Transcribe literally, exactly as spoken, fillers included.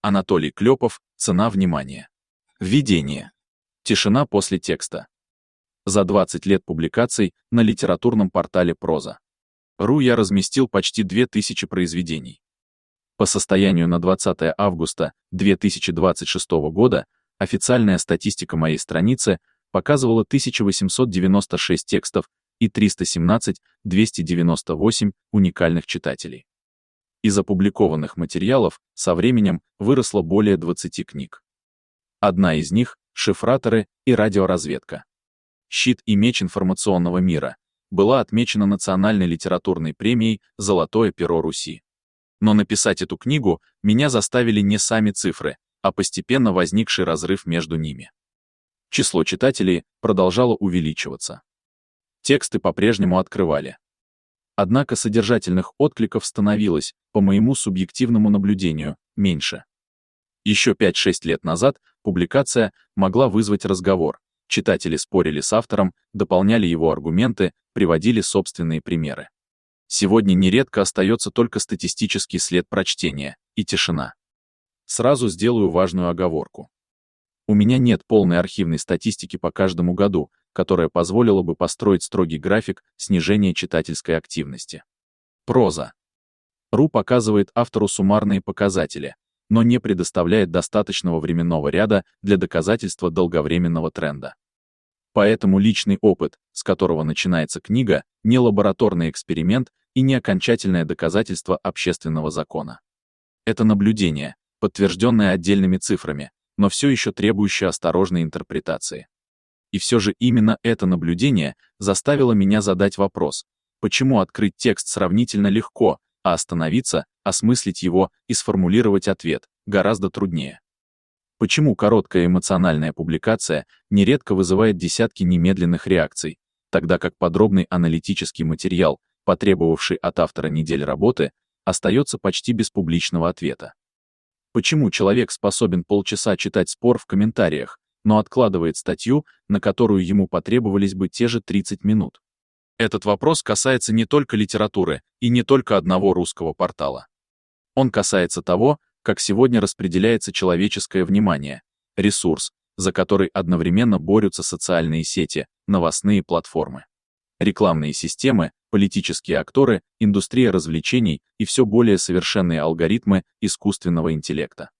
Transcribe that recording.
Анатолий Клепов. Цена внимания. Введение. Тишина после текста. За двадцать лет публикаций на литературном портале Проза точка ру я разместил почти две тысячи произведений. По состоянию на двадцатое августа две тысячи двадцать шестого года официальная статистика моей страницы показывала тысяча восемьсот девяносто шесть текстов и триста семнадцать тысяч двести девяносто восемь уникальных читателей. Из опубликованных материалов со временем выросло более двадцати книг. Одна из них — «Шифраторы и радиоразведка. Щит и меч информационного мира», была отмечена Национальной литературной премией «Золотое перо Руси». Но написать эту книгу меня заставили не сами цифры, а постепенно возникший разрыв между ними. Число читателей продолжало увеличиваться. Тексты по-прежнему открывали. Однако содержательных откликов становилось, по моему субъективному наблюдению, меньше. Еще пять-шесть лет назад публикация могла вызвать разговор. Читатели спорили с автором, дополняли его аргументы, приводили собственные примеры. Сегодня нередко остается только статистический след прочтения и тишина. Сразу сделаю важную оговорку. У меня нет полной архивной статистики по каждому году, которая позволила бы построить строгий график снижения читательской активности. Проза точка ру показывает автору суммарные показатели, но не предоставляет достаточного временного ряда для доказательства долговременного тренда. Поэтому личный опыт, с которого начинается книга, не лабораторный эксперимент и не окончательное доказательство общественного закона. Это наблюдение, подтвержденное отдельными цифрами, но все еще требующее осторожной интерпретации. И все же именно это наблюдение заставило меня задать вопрос, почему открыть текст сравнительно легко, а остановиться, осмыслить его и сформулировать ответ гораздо труднее. Почему короткая эмоциональная публикация нередко вызывает десятки немедленных реакций, тогда как подробный аналитический материал, потребовавший от автора недель работы, остается почти без публичного ответа? Почему человек способен полчаса читать спор в комментариях, но откладывает статью, на которую ему потребовались бы те же тридцать минут? Этот вопрос касается не только литературы и не только одного русского портала. Он касается того, как сегодня распределяется человеческое внимание, ресурс, за который одновременно борются социальные сети, новостные платформы, рекламные системы, политические акторы, индустрия развлечений и все более совершенные алгоритмы искусственного интеллекта.